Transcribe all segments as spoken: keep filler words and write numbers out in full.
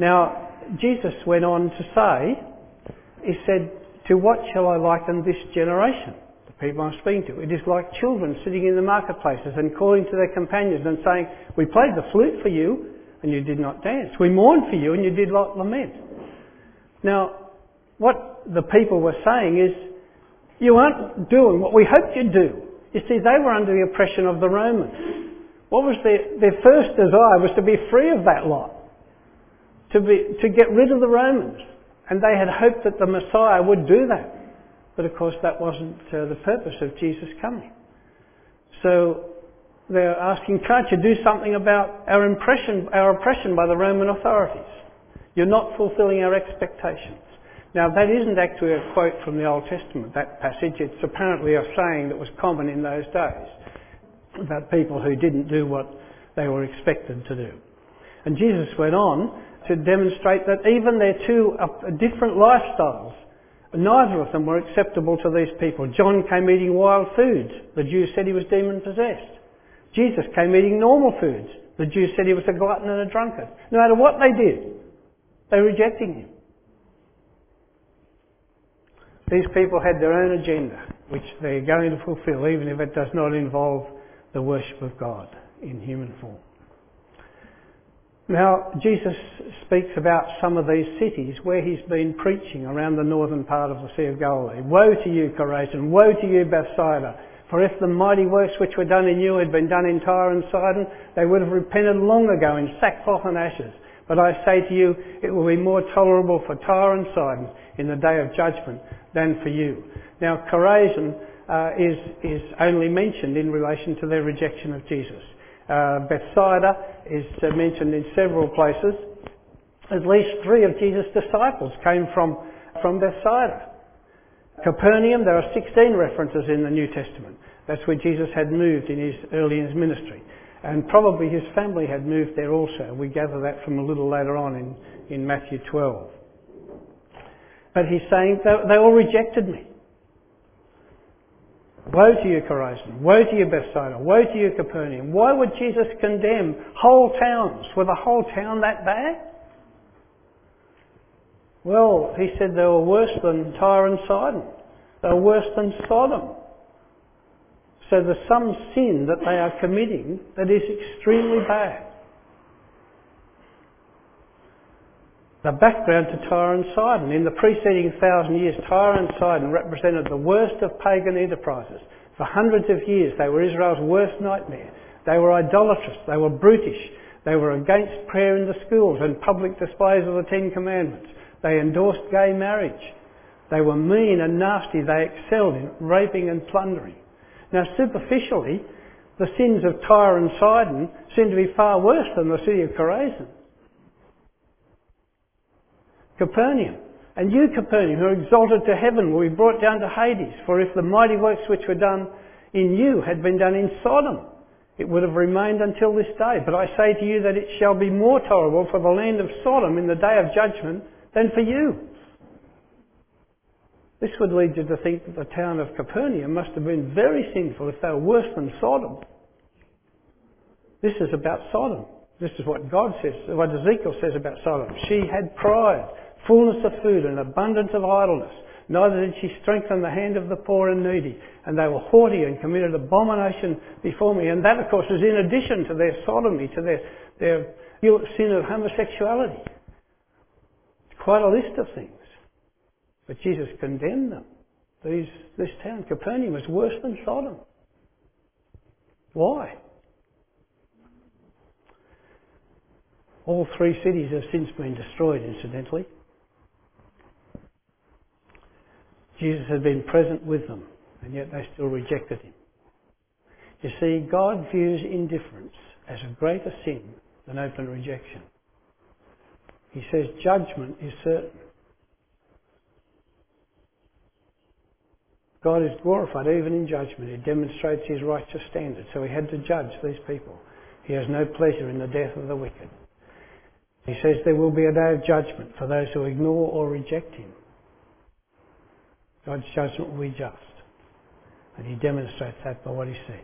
Now, Jesus went on to say, he said, "To what shall I liken this generation?" The people I'm speaking to. "It is like children sitting in the marketplaces and calling to their companions and saying, 'We played the flute for you and you did not dance. We mourned for you and you did not lament.'" Now, what the people were saying is, you aren't doing what we hoped you'd do. You see, they were under the oppression of the Romans. What was their, their first desire was to be free of that lot, to be, to get rid of the Romans. And they had hoped that the Messiah would do that. But of course that wasn't uh, the purpose of Jesus coming. So they're asking, can't you do something about our impression, our oppression by the Roman authorities? You're not fulfilling our expectations. Now that isn't actually a quote from the Old Testament, that passage. It's apparently a saying that was common in those days about people who didn't do what they were expected to do. And Jesus went on to demonstrate that even their two different lifestyles, neither of them were acceptable to these people. John came eating wild foods. The Jews said he was demon possessed. Jesus came eating normal foods. The Jews said he was a glutton and a drunkard. No matter what they did, they were rejecting him. These people had their own agenda, which they're going to fulfill, even if it does not involve the worship of God in human form. Now, Jesus speaks about some of these cities where he's been preaching around the northern part of the Sea of Galilee. "Woe to you, Chorazin! Woe to you, Bethsaida! For if the mighty works which were done in you had been done in Tyre and Sidon, they would have repented long ago in sackcloth and ashes. But I say to you, it will be more tolerable for Tyre and Sidon in the day of judgment than for you." Now, Chorazin uh, is, is only mentioned in relation to their rejection of Jesus. Uh, Bethsaida is uh, mentioned in several places. At least three of Jesus' disciples came from, from Bethsaida. Capernaum, there are sixteen references in the New Testament. That's where Jesus had moved in his early in his ministry. And probably his family had moved there also. We gather that from a little later on in, in Matthew twelve. But he's saying, they, they all rejected me. Woe to you, Chorazin! Woe to you, Bethsaida! Woe to you, Capernaum! Why would Jesus condemn whole towns? Was the whole town that bad? Well, he said they were worse than Tyre and Sidon. They were worse than Sodom. So there's some sin that they are committing that is extremely bad. The background to Tyre and Sidon. In the preceding thousand years, Tyre and Sidon represented the worst of pagan enterprises. For hundreds of years, they were Israel's worst nightmare. They were idolatrous. They were brutish. They were against prayer in the schools and public displays of the Ten Commandments. They endorsed gay marriage. They were mean and nasty. They excelled in raping and plundering. Now, superficially, the sins of Tyre and Sidon seem to be far worse than the city of Chorazin. Capernaum. "And you, Capernaum, who are exalted to heaven, will be brought down to Hades. For if the mighty works which were done in you had been done in Sodom, it would have remained until this day. But I say to you that it shall be more tolerable for the land of Sodom in the day of judgment than for you." This would lead you to think that the town of Capernaum must have been very sinful if they were worse than Sodom. This is about Sodom. This is what God says, what Ezekiel says about Sodom. "She had pride, fullness of food and abundance of idleness. Neither did she strengthen the hand of the poor and needy. And they were haughty and committed abomination before me." And that, of course, is in addition to their sodomy, to their, their sin of homosexuality. Quite a list of things. But Jesus condemned them. These, this town, Capernaum, is worse than Sodom. Why? All three cities have since been destroyed, incidentally. Jesus had been present with them, and yet they still rejected him. You see, God views indifference as a greater sin than open rejection. He says judgment is certain. God is glorified even in judgment. He demonstrates his righteous standard. So he had to judge these people. He has no pleasure in the death of the wicked. He says there will be a day of judgment for those who ignore or reject him. God's judgment will be just. And he demonstrates that by what he said.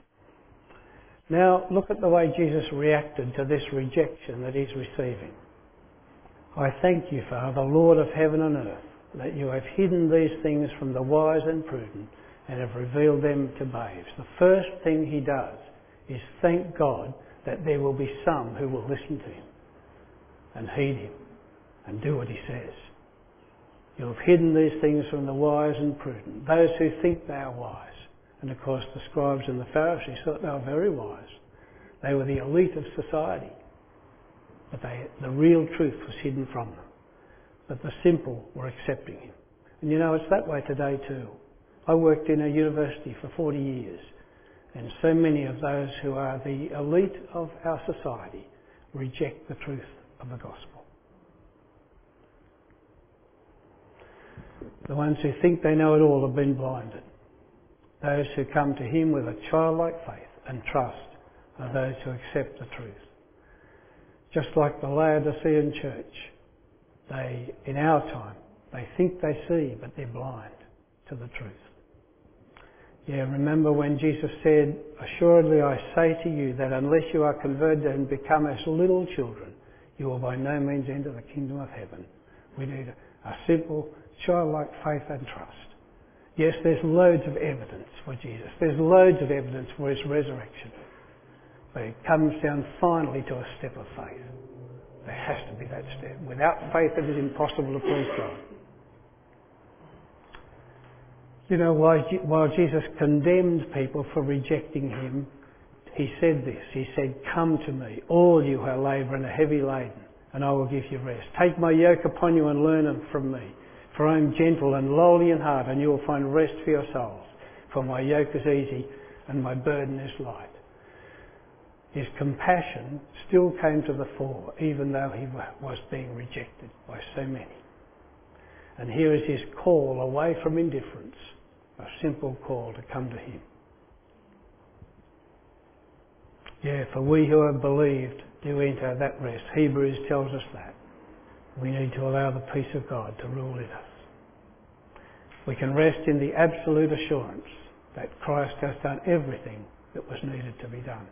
Now look at the way Jesus reacted to this rejection that he's receiving. I thank you, Father, Lord of heaven and earth, that you have hidden these things from the wise and prudent and have revealed them to babes. The first thing he does is thank God that there will be some who will listen to him and heed him and do what he says. You have hidden these things from the wise and prudent, those who think they are wise. And of course the scribes and the Pharisees thought they were very wise. They were the elite of society. But they, the real truth was hidden from them. But the simple were accepting him. And you know, it's that way today too. I worked in a university for forty years, and so many of those who are the elite of our society reject the truth of the gospel. The ones who think they know it all have been blinded. Those who come to him with a childlike faith and trust are those who accept the truth. Just like the Laodicean church, they, in our time, they think they see, but they're blind to the truth. Yeah, remember when Jesus said, assuredly I say to you that unless you are converted and become as little children, you will by no means enter the kingdom of heaven. We need a, a simple, childlike faith and trust. Yes, there's loads of evidence for Jesus. There's loads of evidence for his resurrection. But it comes down finally to a step of faith. There has to be that step. Without faith it is impossible to please God. You know, while, while Jesus condemned people for rejecting him, he said this. He said, come to me, all you who labour and are heavy laden, and I will give you rest. Take my yoke upon you and learn from me. For I am gentle and lowly in heart, and you will find rest for your souls. For my yoke is easy and my burden is light. His compassion still came to the fore, even though he was being rejected by so many. And here is his call away from indifference, a simple call to come to him. Yeah, for we who have believed do enter that rest. Hebrews tells us that. We need to allow the peace of God to rule in us. We can rest in the absolute assurance that Christ has done everything that was needed to be done.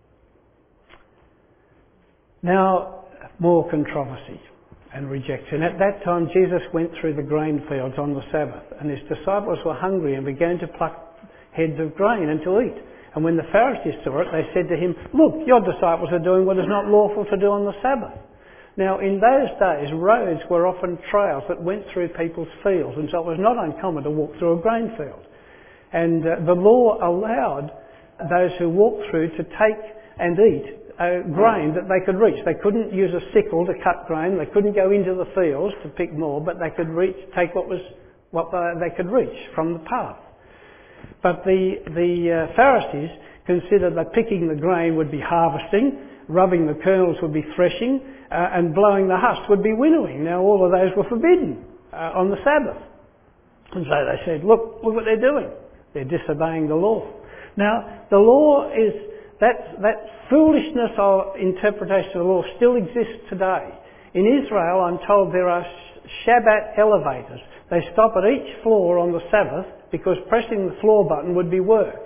Now, more controversy and rejection. At that time, Jesus went through the grain fields on the Sabbath, and his disciples were hungry and began to pluck heads of grain and to eat. And when the Pharisees saw it, they said to him, look, your disciples are doing what is not lawful to do on the Sabbath. Now, in those days, roads were often trails that went through people's fields, and so it was not uncommon to walk through a grain field. And uh, the law allowed those who walked through to take and eat uh, grain that they could reach. They couldn't use a sickle to cut grain. They couldn't go into the fields to pick more, but they could reach, take what was what they could reach from the path. But the the uh, Pharisees considered that picking the grain would be harvesting, rubbing the kernels would be threshing, uh, and blowing the husk would be winnowing. Now all of those were forbidden uh, on the Sabbath. And so they said, look, look what they're doing. They're disobeying the law. Now the law is, that, that foolishness of interpretation of the law still exists today. In Israel, I'm told there are Shabbat elevators. They stop at each floor on the Sabbath because pressing the floor button would be work.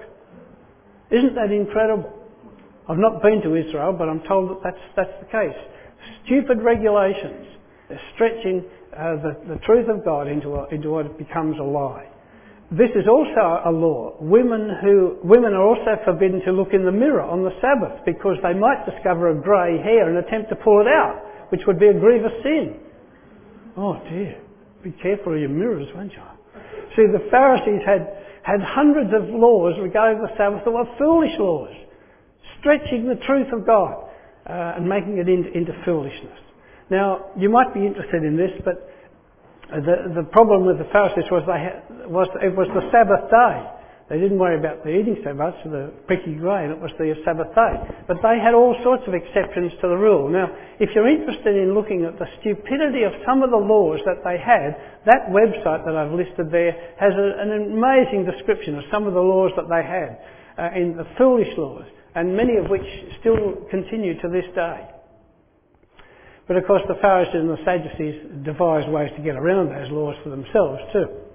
Isn't that incredible? I've not been to Israel, but I'm told that that's, that's the case. Stupid regulations. They're stretching uh, the, the truth of God into, a, into what becomes a lie. This is also a law. Women who women are also forbidden to look in the mirror on the Sabbath because they might discover a grey hair and attempt to pull it out, which would be a grievous sin. Oh dear, be careful of your mirrors, won't you? See, the Pharisees had, had hundreds of laws regarding the Sabbath that were foolish laws, stretching the truth of God uh, and making it into, into foolishness. Now, you might be interested in this, but The, the problem with the Pharisees was they had, was it was the Sabbath day. They didn't worry about the eating so much, the pricky grain, it was the Sabbath day. But they had all sorts of exceptions to the rule. Now, if you're interested in looking at the stupidity of some of the laws that they had, that website that I've listed there has a, an amazing description of some of the laws that they had, uh, in the foolish laws, and many of which still continue to this day. But of course the Pharisees and the Sadducees devised ways to get around those laws for themselves too.